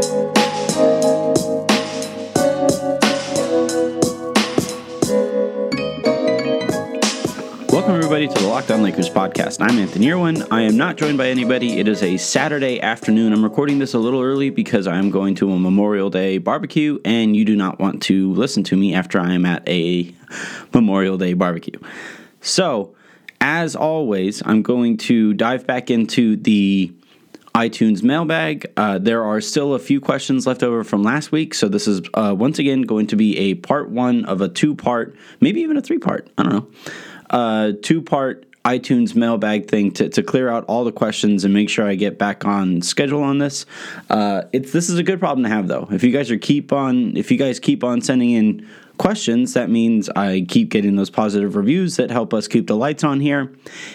Welcome, everybody, to the Locked On Lakers podcast. I'm Anthony Irwin. I am not joined by anybody. It is a Saturday afternoon. I'm recording this a little early because I'm going to a Memorial Day barbecue, and you do not want to listen to me after I am at a Memorial Day barbecue. So, as always, I'm going to dive back into the iTunes mailbag. There are still a few questions left over from last week, so this is once again going to be a part one of a two-part, maybe even a three-part, I don't know, two-part iTunes mailbag thing to clear out all the questions and make sure I get back on schedule on this. This is a good problem to have, though. If you guys keep on sending in questions, that means I keep getting those positive reviews that help us keep the lights on here,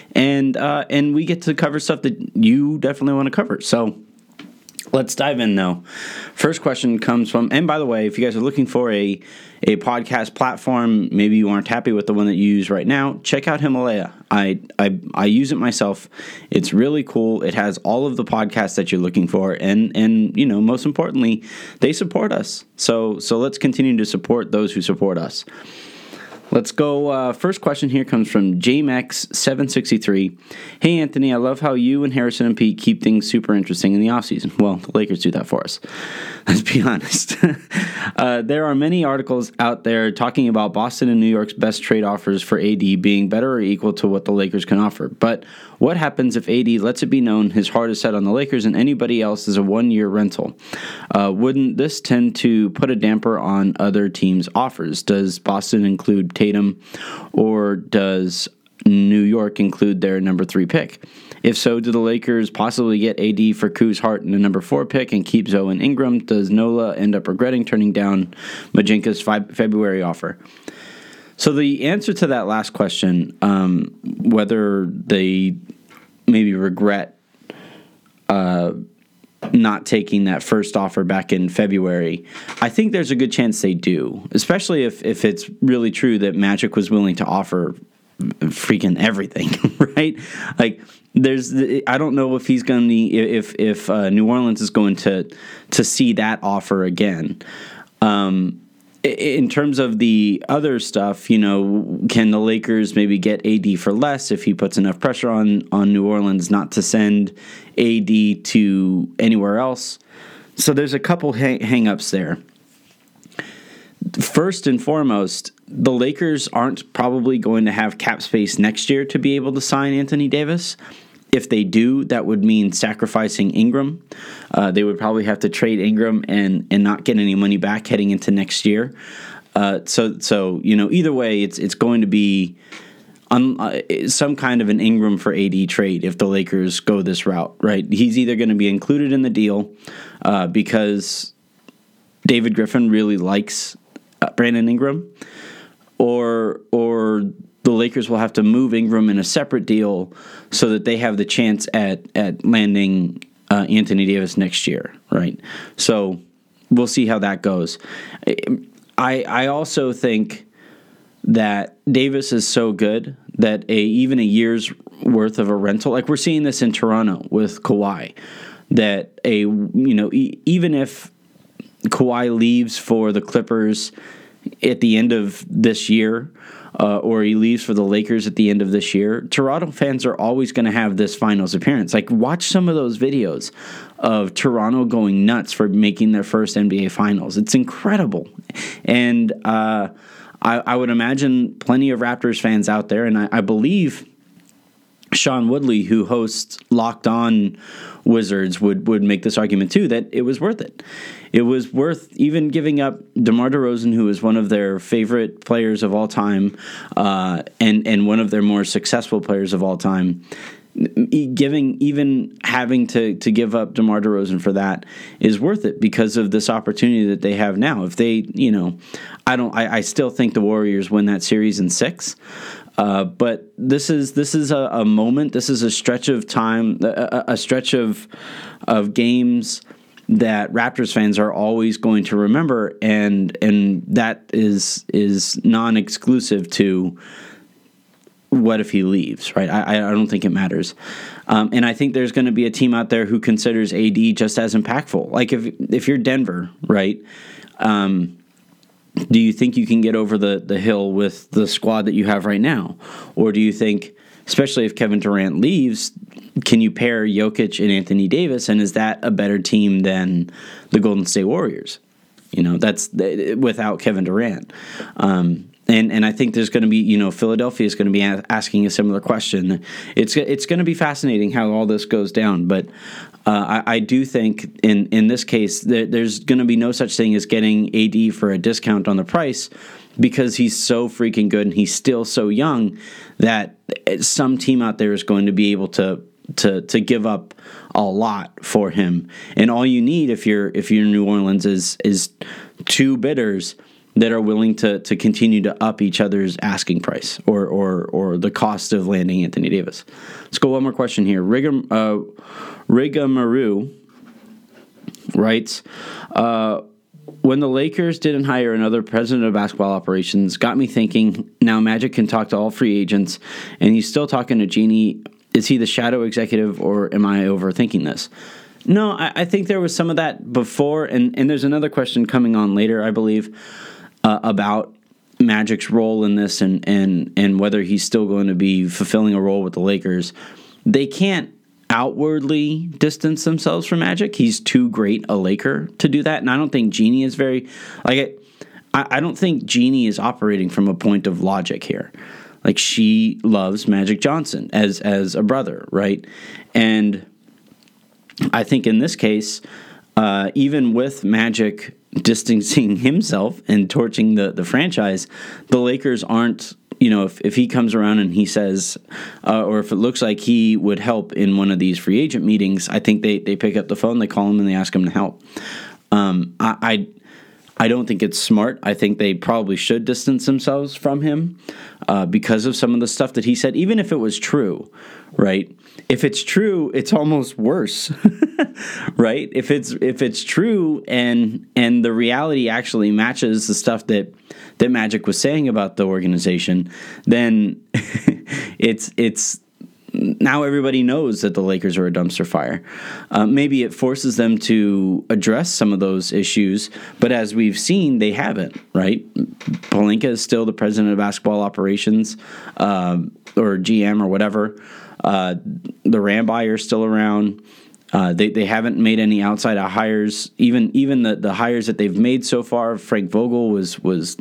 and we get to cover stuff that you definitely want to cover. So let's dive in, though. First question comes from, and by the way, if you guys are looking for a podcast platform, maybe you aren't happy with the one that you use right now, check out Himalaya. I use it myself. It's really cool. It has all of the podcasts that you're looking for, and you know, most importantly, they support us. So let's continue to support those who support us. Let's go. First question here comes from JMX763. Hey, Anthony, I love how you and Harrison and Pete keep things super interesting in the offseason. Well, the Lakers do that for us. Let's be honest. There are many articles out there talking about Boston and New York's best trade offers for AD being better or equal to what the Lakers can offer. But what happens if AD lets it be known his heart is set on the Lakers and anybody else is a one-year rental? Wouldn't this tend to put a damper on other teams' offers? Does Boston include Tatum, or does New York include their number 3 pick? If so, do the Lakers possibly get AD for Kuz's heart in the number 4 pick and keep Zoe and Ingram? Does Nola end up regretting turning down Majinka's February offer? So the answer to that last question, whether they maybe regret not taking that first offer back in February, I think there's a good chance they do, especially if it's really true that Magic was willing to offer freaking everything, right? Like, I don't know if he's going to, if New Orleans is going to see that offer again. In terms of the other stuff, you know, can the Lakers maybe get AD for less if he puts enough pressure on New Orleans not to send AD to anywhere else? So there's a couple hang-ups there. First and foremost, the Lakers aren't probably going to have cap space next year to be able to sign Anthony Davis. If they do, that would mean sacrificing Ingram. They would probably have to trade Ingram and not get any money back heading into next year. So you know, either way, it's going to be some kind of an Ingram for AD trade if the Lakers go this route, right? He's either going to be included in the deal because David Griffin really likes Brandon Ingram, or the Lakers will have to move Ingram in a separate deal so that they have the chance at landing Anthony Davis next year, right? So we'll see how that goes. I also think that Davis is so good that even a year's worth of a rental, like we're seeing this in Toronto with Kawhi, that even if Kawhi leaves for the Clippers at the end of this year, or he leaves for the Lakers at the end of this year, Toronto fans are always going to have this finals appearance. Like, watch some of those videos of Toronto going nuts for making their first NBA finals. It's incredible. And I would imagine plenty of Raptors fans out there, and I believe Sean Woodley, who hosts Locked On Wizards, would make this argument too, that it was worth it. It was worth even giving up DeMar DeRozan, who is one of their favorite players of all time, and one of their more successful players of all time. Having to give up DeMar DeRozan for that is worth it because of this opportunity that they have now. If they, I still think the Warriors win that series in 6. But this is a moment. This is a stretch of time, a stretch of games that Raptors fans are always going to remember, and that is non-exclusive to what if he leaves, right? I don't think it matters. And I think there's going to be a team out there who considers AD just as impactful. Like if you're Denver, right? Do you think you can get over the hill with the squad that you have right now? Or do you think, especially if Kevin Durant leaves, can you pair Jokic and Anthony Davis, and is that a better team than the Golden State Warriors? That's without Kevin Durant. And I think there's going to be, Philadelphia is going to be asking a similar question. It's going to be fascinating how all this goes down. But I do think in this case there's going to be no such thing as getting AD for a discount on the price, because he's so freaking good and he's still so young that some team out there is going to be able to give up a lot for him. And all you need if you're New Orleans is two bidders that are willing to continue to up each other's asking price or the cost of landing Anthony Davis. Let's go one more question here. Rigamaru writes, when the Lakers didn't hire another president of basketball operations, got me thinking, now Magic can talk to all free agents, and he's still talking to Jeanie. Is he the shadow executive, or am I overthinking this? No, I think there was some of that before, and there's another question coming on later, I believe, about Magic's role in this and whether he's still going to be fulfilling a role with the Lakers. They can't outwardly distance themselves from Magic. He's too great a Laker to do that, and I don't think Jeanie is very... I don't think Jeanie is operating from a point of logic here. Like, she loves Magic Johnson as a brother, right? And I think in this case, even with Magic distancing himself and torching the franchise, the Lakers aren't, if he comes around and he says, or if it looks like he would help in one of these free agent meetings, I think they pick up the phone, they call him, and they ask him to help. I don't think it's smart. I think they probably should distance themselves from him because of some of the stuff that he said, even if it was true, right? If it's true, it's almost worse, right? If it's true and the reality actually matches the stuff that Magic was saying about the organization, then it's now everybody knows that the Lakers are a dumpster fire. Maybe it forces them to address some of those issues, but as we've seen, they haven't, right? Pelinka is still the president of basketball operations, or GM or whatever. The Ramby are still around. They haven't made any outside hires. Even the hires that they've made so far, Frank Vogel was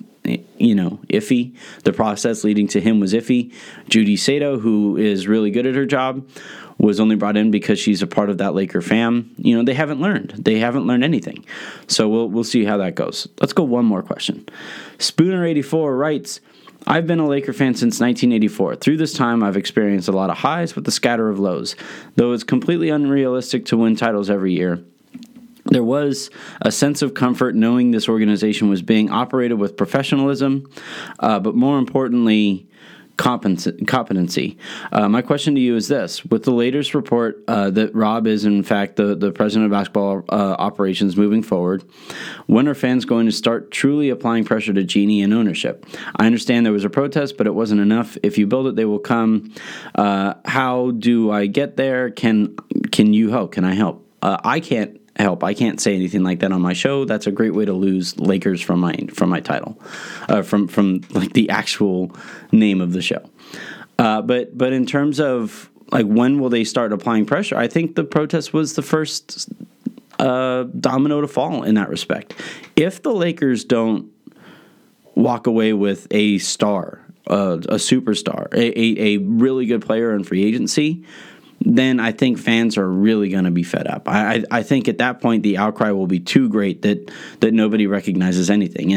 iffy. The process leading to him was iffy. Judy Sato, who is really good at her job, was only brought in because she's a part of that Laker fam. They haven't learned. They haven't learned anything. So we'll see how that goes. Let's go one more question. Spooner84 writes, I've been a Laker fan since 1984. Through this time, I've experienced a lot of highs with a scatter of lows. Though it's completely unrealistic to win titles every year, there was a sense of comfort knowing this organization was being operated with professionalism, but more importantly, competency. My question to you is this. With the latest report that Rob is, in fact, the president of basketball operations moving forward, when are fans going to start truly applying pressure to Jeanie and ownership? I understand there was a protest, but it wasn't enough. If you build it, they will come. How do I get there? Can you help? Can I help? I can't help. I can't say anything like that on my show. That's a great way to lose Lakers from my title, from like the actual name of the show. But in terms of like when will they start applying pressure, I think the protest was the first domino to fall in that respect. If the Lakers don't walk away with a star, a superstar, a really good player in free agency, then I think fans are really going to be fed up. I think at that point the outcry will be too great that nobody recognizes anything,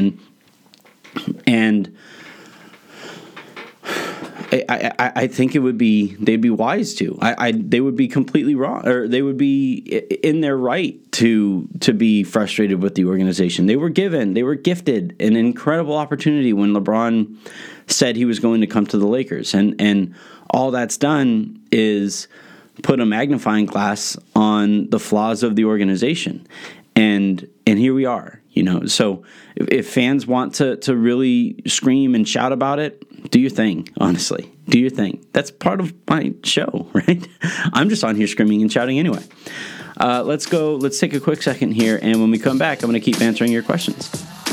and I think they'd be wise to. They would be completely wrong, or they would be in their right to be frustrated with the organization. They were gifted an incredible opportunity when LeBron said he was going to come to the Lakers, and all that's done is put a magnifying glass on the flaws of the organization. And here we are, So if fans want to really scream and shout about it, do your thing, honestly. Do your thing. That's part of my show, right? I'm just on here screaming and shouting anyway. Let's take a quick second here, and when we come back, I'm going to keep answering your questions.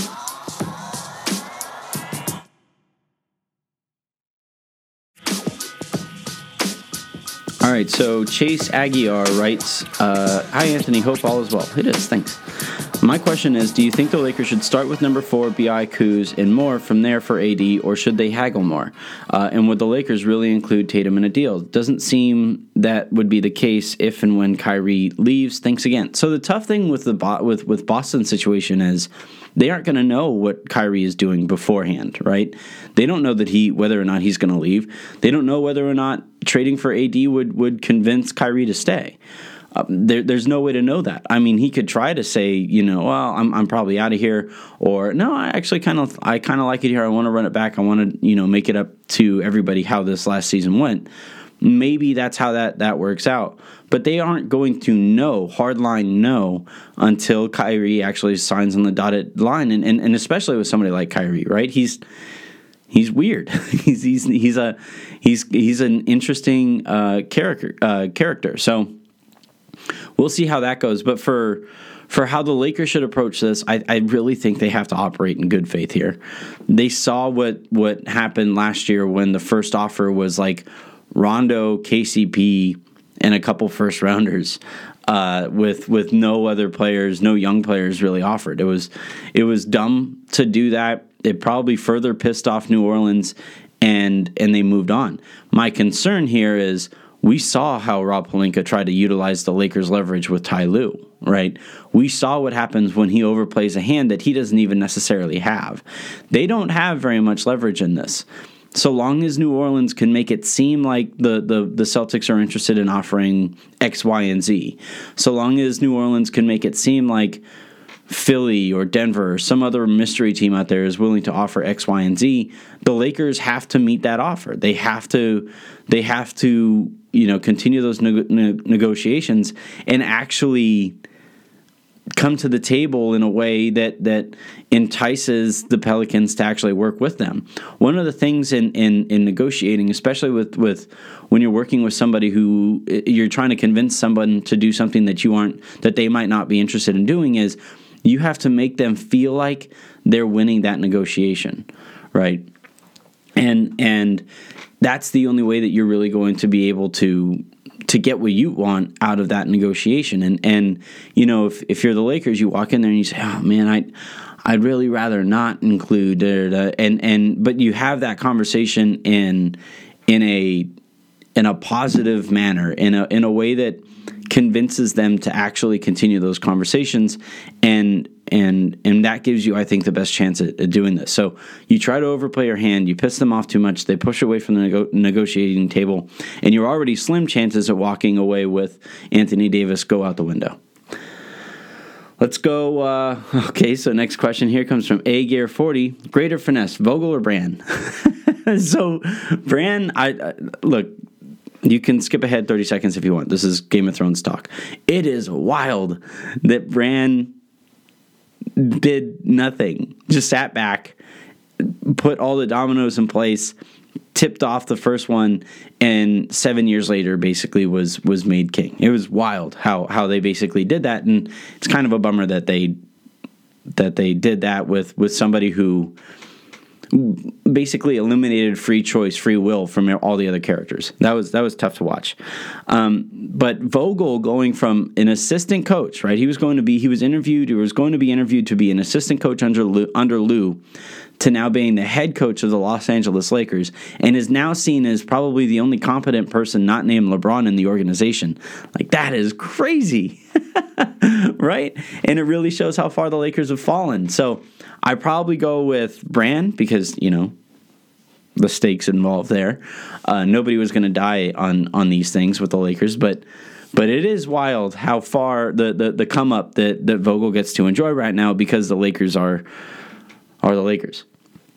All right, so Chase Aguiar writes, hi, Anthony, hope all is well. It is, thanks. My question is, do you think the Lakers should start with number 4, B.I., Kuz, and more from there for AD, or should they haggle more? And would the Lakers really include Tatum in a deal? Doesn't seem that would be the case if and when Kyrie leaves. Thanks again. So the tough thing with with Boston's situation is they aren't going to know what Kyrie is doing beforehand, right? They don't know whether or not he's going to leave. They don't know whether or not trading for AD would convince Kyrie to stay. There's no way to know that. I mean, he could try to say, well, I'm probably out of here, or no, I actually kind of like it here. I want to run it back. I want to make it up to everybody how this last season went. Maybe that's how that works out. But they aren't going to know, hardline no, until Kyrie actually signs on the dotted line, and especially with somebody like Kyrie, right? He's weird. he's an interesting character. So we'll see how that goes. But for how the Lakers should approach this, I really think they have to operate in good faith here. They saw what happened last year when the first offer was like Rondo, KCP, and a couple first rounders, with no other players, no young players really offered. It was dumb to do that. It probably further pissed off New Orleans, and they moved on. My concern here is we saw how Rob Pelinka tried to utilize the Lakers' leverage with Ty Lue, right? We saw what happens when he overplays a hand that he doesn't even necessarily have. They don't have very much leverage in this. So long as New Orleans can make it seem like the Celtics are interested in offering X, Y, and Z, so long as New Orleans can make it seem like Philly or Denver or some other mystery team out there is willing to offer X, Y, and Z, the Lakers have to meet that offer. They have to continue those negotiations and actually come to the table in a way that entices the Pelicans to actually work with them. One of the things in negotiating, especially with when you're working with somebody who you're trying to convince someone to do something that they might not be interested in doing, is you have to make them feel like they're winning that negotiation, right? And that's the only way that you're really going to be able to get what you want out of that negotiation. And if you're the Lakers, you walk in there and you say, oh man, I'd really rather not include but you have that conversation in a positive manner, in a way that convinces them to actually continue those conversations, and that gives you, I think, the best chance at doing this. So you try to overplay your hand, you piss them off too much, they push away from the negotiating table, and you're already slim chances of walking away with Anthony Davis go out the window. Let's go. Okay, so next question here comes from AGear40. Greater finesse, Vogel or Brand? So Brand, look, you can skip ahead 30 seconds if you want. This is Game of Thrones talk. It is wild that Brand did nothing. Just sat back, put all the dominoes in place, tipped off the first one, and 7 years later basically was made king. It was wild how they basically did that, and it's kind of a bummer that they did that with somebody who basically eliminated free choice, free will from all the other characters. That was tough to watch. But Vogel going from an assistant coach, right? He was going to be interviewed to be an assistant coach under Lue, to now being the head coach of the Los Angeles Lakers, and is now seen as probably the only competent person not named LeBron in the organization. Like, that is crazy, right? And it really shows how far the Lakers have fallen. So I probably go with Brand because, the stakes involved there. Nobody was going to die on these things with the Lakers, but it is wild how far the come up that Vogel gets to enjoy right now because the Lakers are the Lakers.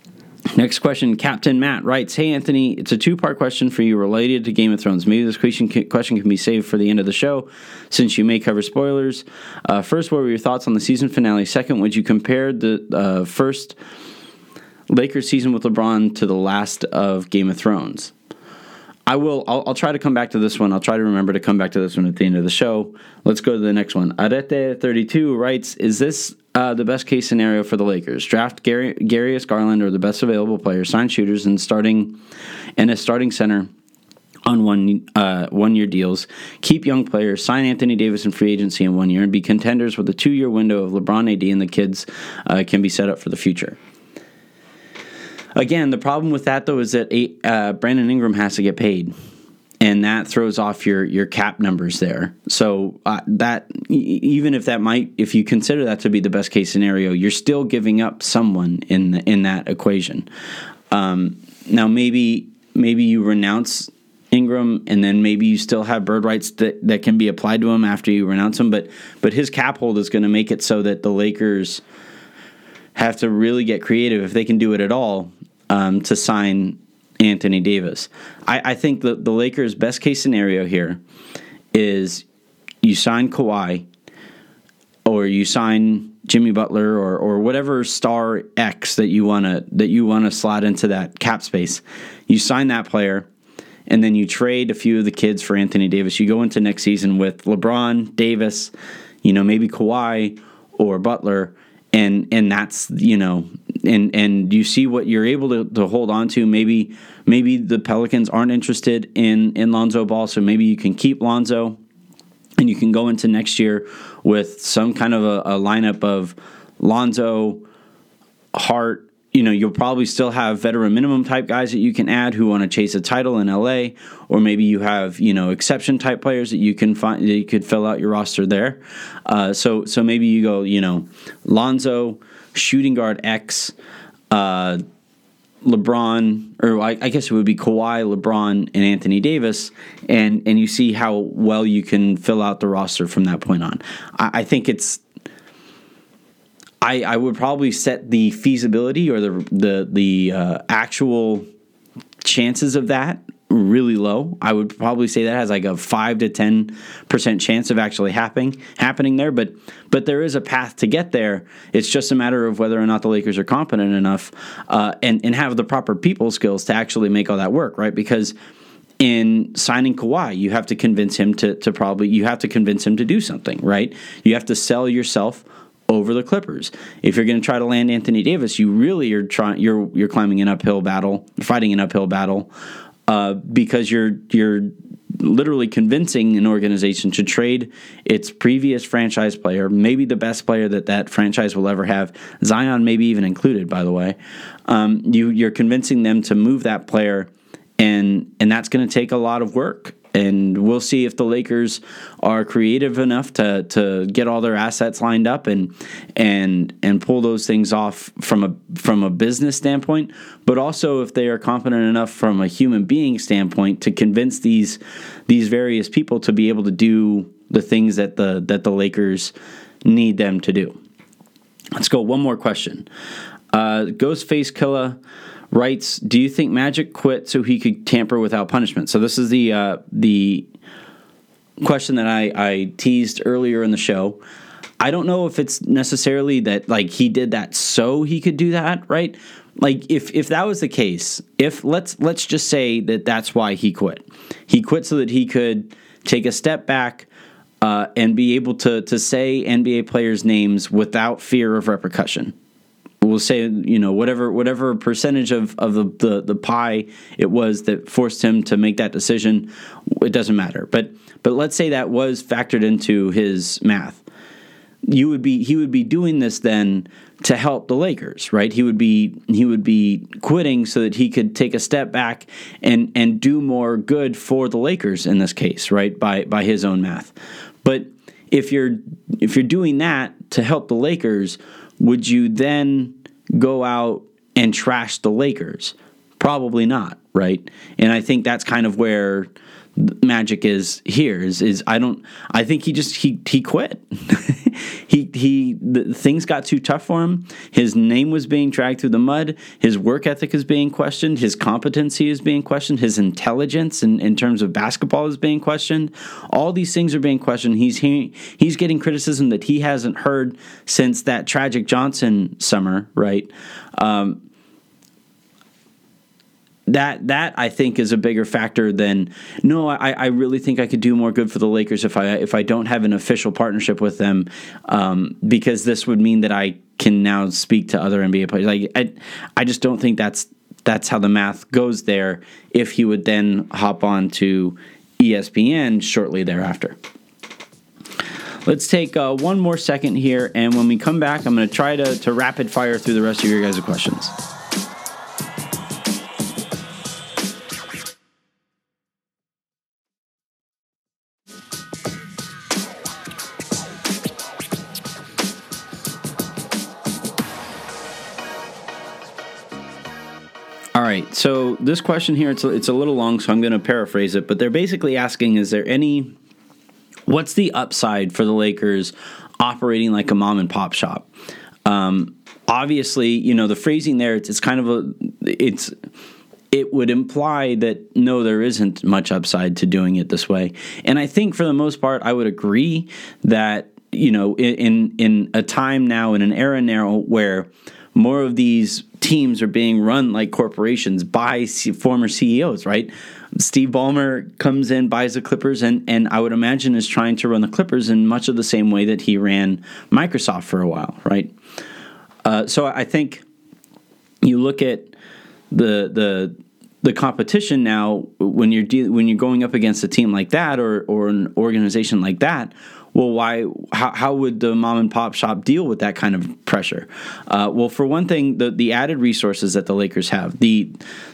Next question, Captain Matt writes, "Hey Anthony, it's a two-part question for you related to Game of Thrones. Maybe this question can be saved for the end of the show, since you may cover spoilers. First, what were your thoughts on the season finale? Second, would you compare the first Lakers season with LeBron to the last of Game of Thrones?" I'll try to come back to this one. I'll try to remember to come back to this one at the end of the show. Let's go to the next one. Arete32 writes, "Is this the best case scenario for the Lakers? Draft Darius Garland or the best available player, sign shooters, and a starting center on 1 year deals, keep young players, sign Anthony Davis in free agency in 1 year, and be contenders with a 2-year window of LeBron, AD, and the kids can be set up for the future." Again, the problem with that, though, is that Brandon Ingram has to get paid, and that throws off your cap numbers there. So that even if you consider that to be the best case scenario, you're still giving up someone in that equation. Now, maybe you renounce Ingram, and then maybe you still have bird rights that can be applied to him after you renounce him, but his cap hold is going to make it so that the Lakers have to really get creative, if they can do it at all, to sign Anthony Davis. I think the Lakers' best case scenario here is you sign Kawhi, or you sign Jimmy Butler, or whatever star X that you wanna slot into that cap space. You sign that player, and then you trade a few of the kids for Anthony Davis. You go into next season with LeBron, Davis, maybe Kawhi or Butler. And that's, and you see what you're able to hold on to. Maybe the Pelicans aren't interested in Lonzo Ball, so maybe you can keep Lonzo, and you can go into next year with some kind of a lineup of Lonzo, Hart. You'll probably still have veteran minimum type guys that you can add who want to chase a title in LA, or maybe you have exception type players that you can find that you could fill out your roster there. So maybe you go Lonzo, shooting guard X, LeBron, or I guess it would be Kawhi, LeBron, and Anthony Davis, and you see how well you can fill out the roster from that point on. I think it's. I would probably set the feasibility or the actual chances of that really low. I would probably say that has like a 5 to 10% chance of actually happening there. But there is a path to get there. It's just a matter of whether or not the Lakers are competent enough and have the proper people skills to actually make all that work, right? Because in signing Kawhi, you have to convince him to do something, right? You have to sell yourself over the Clippers. If you're going to try to land Anthony Davis, you really are you're climbing an uphill battle, fighting an uphill battle, because you're literally convincing an organization to trade its previous franchise player, maybe the best player that franchise will ever have, Zion maybe even included, by the way. You're convincing them to move that player, and that's going to take a lot of work. And we'll see if the Lakers are creative enough to get all their assets lined up and pull those things off from a business standpoint, but also if they are competent enough from a human being standpoint to convince these various people to be able to do the things that the Lakers need them to do. Let's go one more question. Ghostface Killer writes, "Do you think Magic quit so he could tamper without punishment?" So this is the question that I teased earlier in the show. I don't know if it's necessarily that he did that so he could do that, right? If that was the case, if let's just say that that's why he quit. He quit so that he could take a step back and be able to say NBA players' names without fear of repercussion. We'll say, whatever percentage of the pie it was that forced him to make that decision, it doesn't matter. But let's say that was factored into his math. He would be doing this then to help the Lakers, right? He would be quitting so that he could take a step back and do more good for the Lakers in this case, right? By his own math. But if you're doing that to help the Lakers, would you then go out and trash the Lakers? Probably not, right? And I think that's kind of where Magic is here. I think he quit. Things got too tough for him. His name was being dragged through the mud. His work ethic is being questioned. His competency is being questioned. His intelligence in terms of basketball is being questioned. All these things are being questioned. He's getting criticism that he hasn't heard since that tragic Johnson summer, right? That I think is a bigger factor than I really think I could do more good for the Lakers if I don't have an official partnership with them, because this would mean that I can now speak to other NBA players. Like I just don't think that's how the math goes there. If he would then hop on to ESPN shortly thereafter. Let's take one more second here, and when we come back, I'm going to try to rapid fire through the rest of your guys' questions. All right, so this question here, it's a little long, so I'm going to paraphrase it, but they're basically asking, what's the upside for the Lakers operating like a mom and pop shop? Obviously, the phrasing there, it's kind of it would imply that no, there isn't much upside to doing it this way. And I think for the most part, I would agree that, in a time now, in an era now where more of these teams are being run like corporations by former CEOs, right? Steve Ballmer comes in, buys the Clippers, and I would imagine is trying to run the Clippers in much of the same way that he ran Microsoft for a while, right? So I think you look at the competition now when you're going up against a team like that or an organization like that. Well, how would the mom and pop shop deal with that kind of pressure? Well, for one thing, the added resources that the Lakers have, the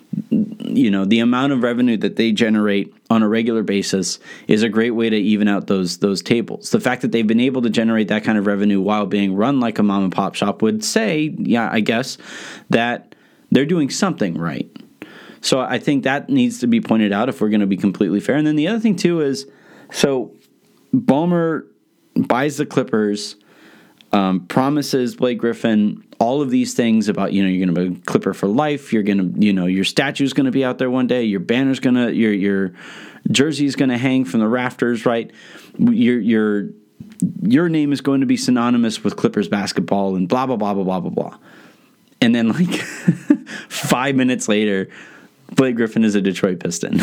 amount of revenue that they generate on a regular basis is a great way to even out those tables. The fact that they've been able to generate that kind of revenue while being run like a mom and pop shop would say, I guess, that they're doing something right. So I think that needs to be pointed out if we're going to be completely fair. And then the other thing too is, so Ballmer buys the Clippers, promises Blake Griffin all of these things about, you're going to be a Clipper for life. You're going to, your statue's going to be out there one day. Your banner's going to, your jersey's going to hang from the rafters, right? Your name is going to be synonymous with Clippers basketball and blah, blah, blah, blah, blah, blah, blah. And then 5 minutes later, Blake Griffin is a Detroit Piston.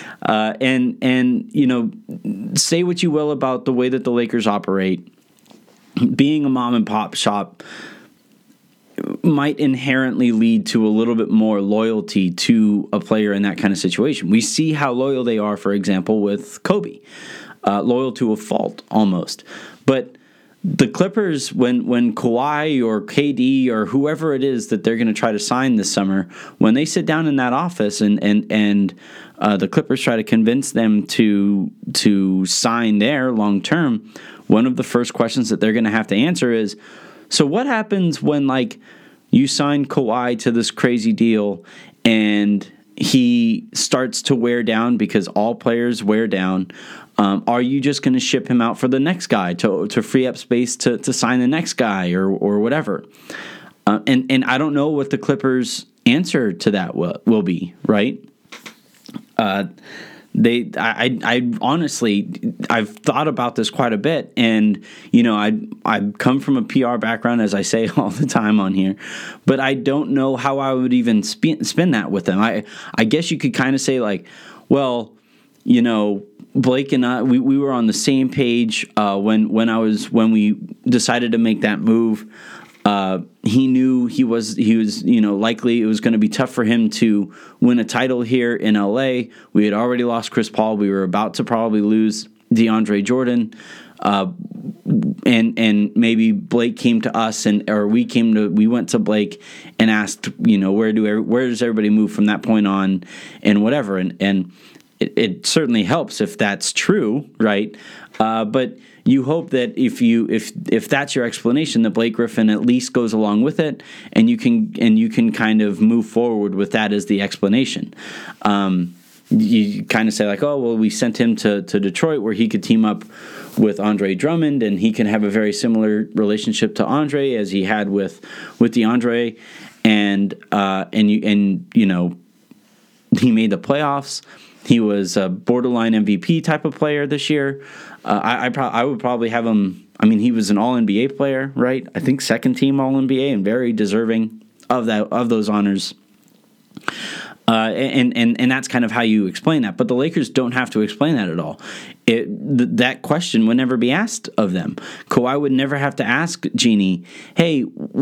And say what you will about the way that the Lakers operate. Being a mom and pop shop might inherently lead to a little bit more loyalty to a player in that kind of situation. We see how loyal they are, for example, with Kobe. Loyal to a fault, almost. But the Clippers, when Kawhi or KD or whoever it is that they're going to try to sign this summer, when they sit down in that office and the Clippers try to convince them to sign there long term, one of the first questions that they're going to have to answer is, so what happens when you sign Kawhi to this crazy deal and he starts to wear down, because all players wear down? Are you just going to ship him out for the next guy to free up space to sign the next guy or whatever? And I don't know what the Clippers' answer to that will be, right? I honestly, I've thought about this quite a bit, and I come from a PR background, as I say all the time on here, but I don't know how I would even spin that with them. I guess you could kind of say Blake and I, we were on the same page when we decided to make that move. He knew he was likely it was going to be tough for him to win a title here in LA. We had already lost Chris Paul. We were about to probably lose DeAndre Jordan. And maybe Blake came to us we went to Blake and asked, where does everybody move from that point on and whatever. And it certainly helps if that's true, right? But you hope that if that's your explanation, that Blake Griffin at least goes along with it, and you can kind of move forward with that as the explanation. you kind of say like, oh, well, we sent him to Detroit where he could team up with Andre Drummond, and he can have a very similar relationship to Andre as he had with DeAndre, and you know, he made the playoffs. He was a borderline MVP type of player this year. I would probably have him. I mean, he was an All-NBA player, right? I think second team All-NBA and very deserving of those honors. And that's kind of how you explain that. But the Lakers don't have to explain that at all. That question would never be asked of them. Kawhi would never have to ask Jeanie, hey,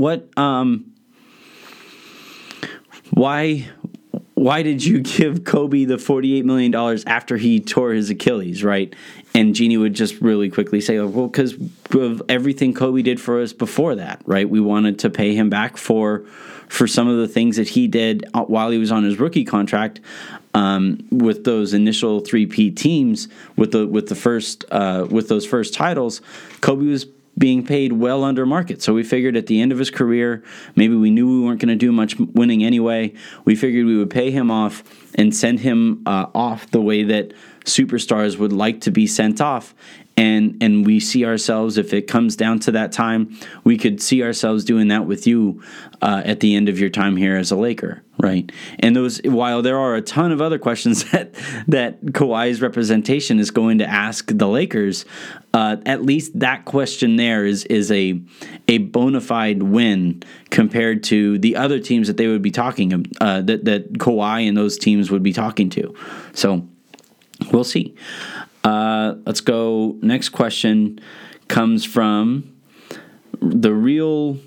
why did you give Kobe the $48 million after he tore his Achilles, right? And Jeanie would just really quickly say, well, because of everything Kobe did for us before that, right? We wanted to pay him back for some of the things that he did while he was on his rookie contract with those initial 3P teams, with those first titles. Kobe was being paid well under market. So we figured at the end of his career, maybe we knew we weren't going to do much winning anyway. We figured we would pay him off and send him off the way that superstars would like to be sent off. And we see ourselves, if it comes down to that time, we could see ourselves doing that with you at the end of your time here as a Laker, right? And while there are a ton of other questions that Kawhi's representation is going to ask the Lakers, at least that question there is a bona fide win compared to the other teams that they would be talking that Kawhi and those teams would be talking to. So we'll see. Let's go. Next question comes from the real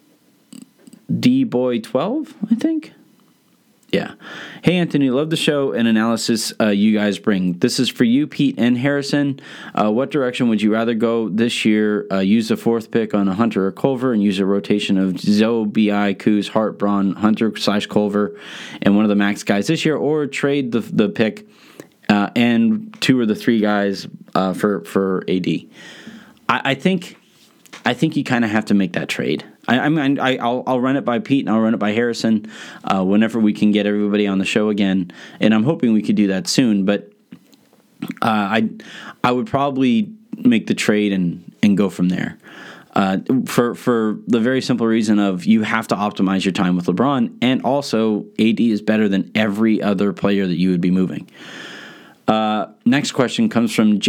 D-Boy12, I think. Yeah. Hey, Anthony, love the show and analysis you guys bring. This is for you, Pete and Harrison. What direction would you rather go this year? Use the fourth pick on a Hunter or Culver and use a rotation of Zoe, B.I., Kuz, Hart, Braun, Hunter/Culver, and one of the max guys this year, or trade the pick and two of the three guys for AD. I think you kind of have to make that trade. I'll run it by Pete and I'll run it by Harrison whenever we can get everybody on the show again, and I'm hoping we could do that soon. But I would probably make the trade and go from there. For the very simple reason of you have to optimize your time with LeBron, and also AD is better than every other player that you would be moving. Next question comes from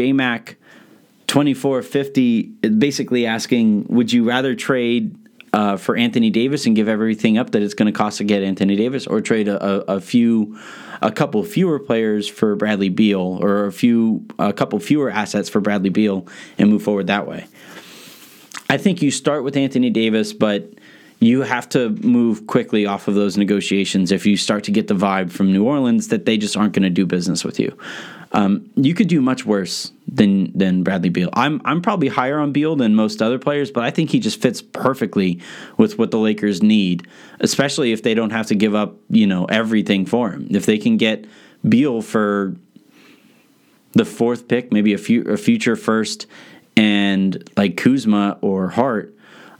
JMac2450, basically asking, would you rather trade for Anthony Davis and give everything up that it's going to cost to get Anthony Davis, or trade a couple fewer players for Bradley Beal, or a couple fewer assets for Bradley Beal and move forward that way? I think you start with Anthony Davis, but you have to move quickly off of those negotiations if you start to get the vibe from New Orleans that they just aren't going to do business with you. You could do much worse than Bradley Beal. I'm probably higher on Beal than most other players, but I think he just fits perfectly with what the Lakers need, especially if they don't have to give up, everything for him. If they can get Beal for the fourth pick, maybe a future first, and like Kuzma or Hart,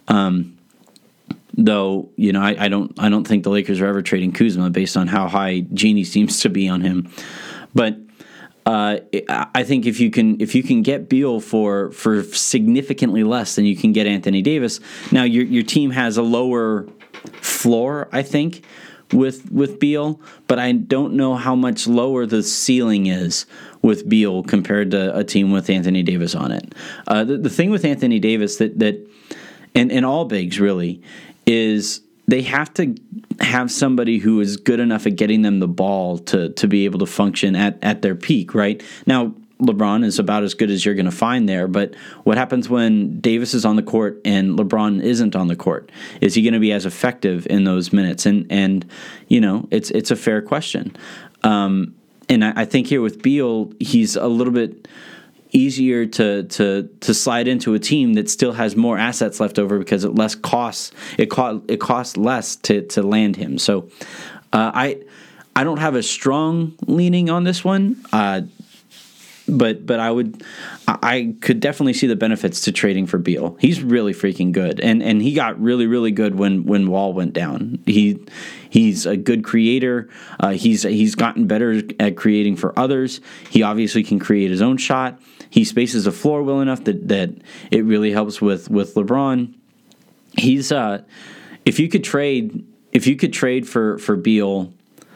though, I don't think the Lakers are ever trading Kuzma based on how high Jeanie seems to be on him. But I think if you can get Beal for significantly less than you can get Anthony Davis, now your team has a lower floor, I think, with Beal, but I don't know how much lower the ceiling is with Beal compared to a team with Anthony Davis on it. The thing with Anthony Davis that and all bigs really is they have to have somebody who is good enough at getting them the ball to be able to function at their peak, right? Now, LeBron is about as good as you're going to find there, but what happens when Davis is on the court and LeBron isn't on the court? Is he going to be as effective in those minutes? And it's a fair question. And I think here with Beal, he's a little bit easier to slide into a team that still has more assets left over because it costs less to land him. So I don't have a strong leaning on this one. But I could definitely see the benefits to trading for Beal. He's really freaking good, and he got really, really good when Wall went down. He's a good creator. He's gotten better at creating for others. He obviously can create his own shot. He spaces the floor well enough that it really helps with LeBron. He's if you could trade for Beal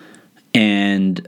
and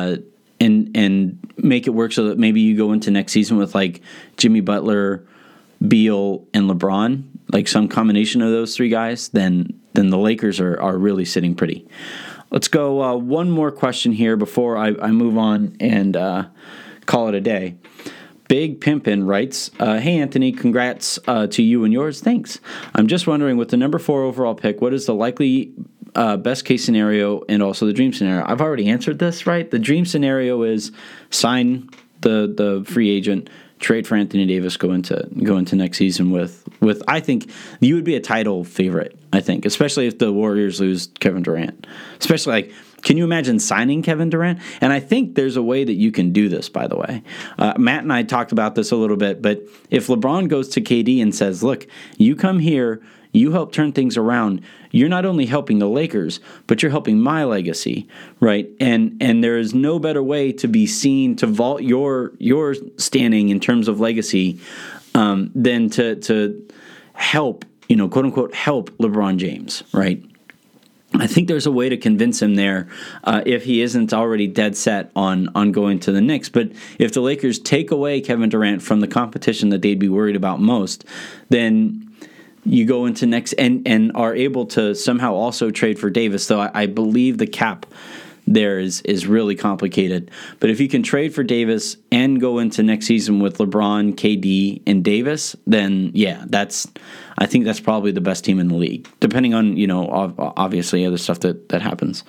make it work so that maybe you go into next season with like Jimmy Butler, Beal, and LeBron, like some combination of those three guys, then the Lakers are really sitting pretty. Let's go one more question here before I move on and call it a day. Big Pimpin writes, hey, Anthony, congrats to you and yours. Thanks. I'm just wondering, with the number 4 overall pick, what is the likely best case scenario and also the dream scenario? I've already answered this, right? The dream scenario is sign the free agent, trade for Anthony Davis, go into next season with I think you would be a title favorite, I think, especially if the Warriors lose Kevin Durant. Especially, like, can you imagine signing Kevin Durant? And I think there's a way that you can do this, by the way. Matt and I talked about this a little bit, but if LeBron goes to KD and says, look, you come here, you help turn things around, you're not only helping the Lakers, but you're helping my legacy, right? And there is no better way to be seen to vault your standing in terms of legacy than to help, quote unquote, help LeBron James, right? I think there's a way to convince him there if he isn't already dead set on going to the Knicks. But if the Lakers take away Kevin Durant from the competition that they'd be worried about most, then you go into next and are able to somehow also trade for Davis, though I believe the cap there is really complicated. But if you can trade for Davis and go into next season with LeBron, KD, and Davis, then yeah, I think that's probably the best team in the league, depending on, obviously other stuff that happens.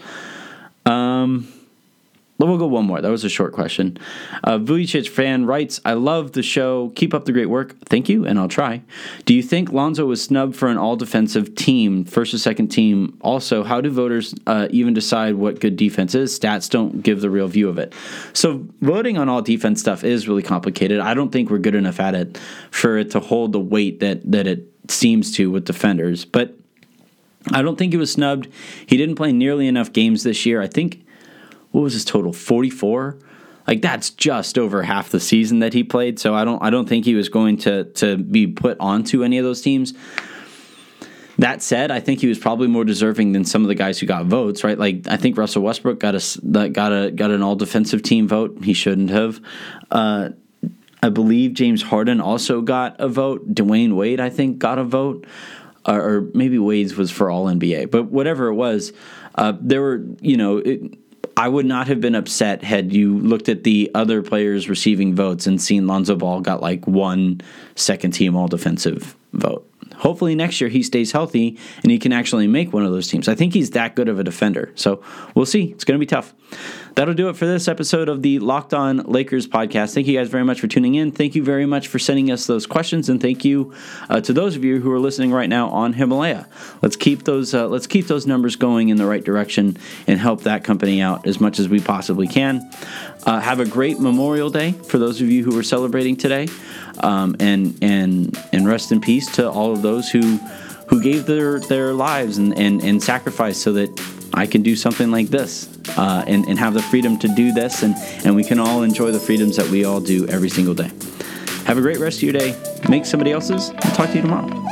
We'll go one more. That was a short question. Vujicic fan writes, I love the show. Keep up the great work. Thank you, and I'll try. Do you think Lonzo was snubbed for an all-defensive team, first or second team? Also, how do voters even decide what good defense is? Stats don't give the real view of it. So voting on all-defense stuff is really complicated. I don't think we're good enough at it for it to hold the weight that it seems to with defenders. But I don't think he was snubbed. He didn't play nearly enough games this year. I think, what was his total? 44? Like, that's just over half the season that he played. So I don't think he was going to be put onto any of those teams. That said, I think he was probably more deserving than some of the guys who got votes, right? Like, I think Russell Westbrook got an all defensive team vote. He shouldn't have. I believe James Harden also got a vote. Dwayne Wade, I think, got a vote. Or maybe Wade's was for all NBA. But whatever it was, there were, I would not have been upset had you looked at the other players receiving votes and seen Lonzo Ball got like one second-team all-defensive vote. Hopefully next year he stays healthy and he can actually make one of those teams. I think he's that good of a defender. So we'll see. It's going to be tough. That'll do it for this episode of the Locked On Lakers podcast. Thank you guys very much for tuning in. Thank you very much for sending us those questions, and thank you to those of you who are listening right now on Himalaya. Let's keep those numbers going in the right direction and help that company out as much as we possibly can. Have a great Memorial Day for those of you who are celebrating today, and rest in peace to all of those who gave their lives and sacrificed so that I can do something like this and have the freedom to do this, and we can all enjoy the freedoms that we all do every single day. Have a great rest of your day. Make somebody else's. I'll talk to you tomorrow.